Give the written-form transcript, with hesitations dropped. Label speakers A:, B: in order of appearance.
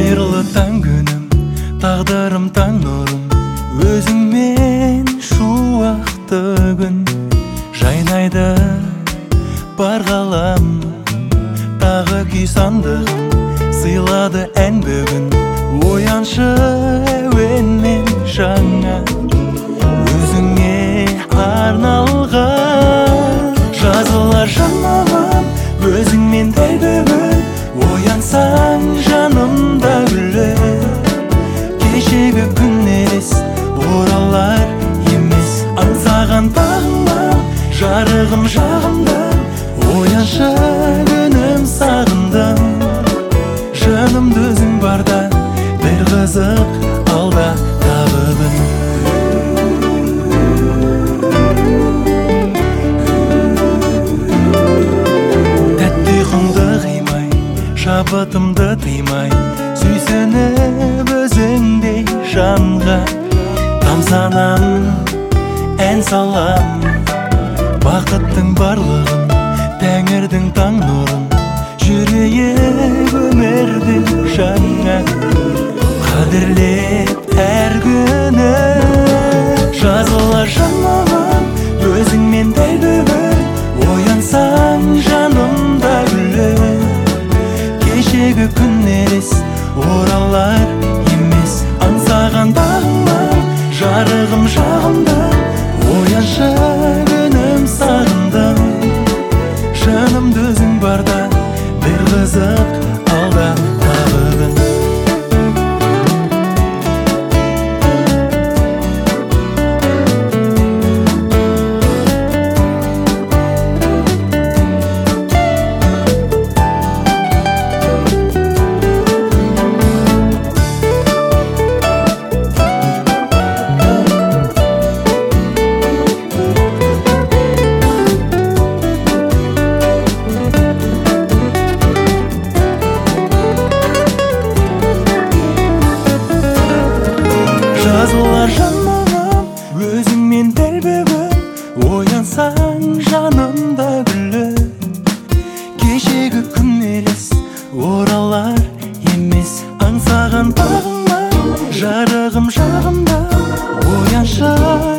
A: Қайырлы таң күнім, тағдырым таң нұрым, өзіңмен шуақты күн жайнайды бар ғалам. Тағы күй сандығым сыйлады ән бүгін, ояншы әуенмен жаңа өзіңе арналған. Жазылар жанымым өзіңмен дәл бүгін, оянсаң жанымда гүлі. Кешегі күн елес оралар емес, аңсаған бағыма жарығым жағымда. Ояншы күнім сағындым, жанымда өзің барда бір қызық алда тағы күн. Тәтті ұйқыңды қимай, шабытымды тыймай, сүйсініп өзіңдей жанға тамсанам, ән салам. Бақыттың барлығын, тәңірдің таң нұрын, жүрейік өмірді жаңа қадірлеп әр күні. Жазылар жанымым өзіңмен дәл бүгін, оянсаң жанымда гүлі. Кешегі күн елес оралар емес, аңсаған бағыма жарығым жағымда. Ояншы күнім сағындым, жанымда өзің барда бір қызық алда тағы күн. Жазылар жанымым өзіңмен дәл бүгін, оянсаң жанымда гүлі. Кешегі күн елес оралар емес, аңсаған бағыма жарығым жағымда. Ояншы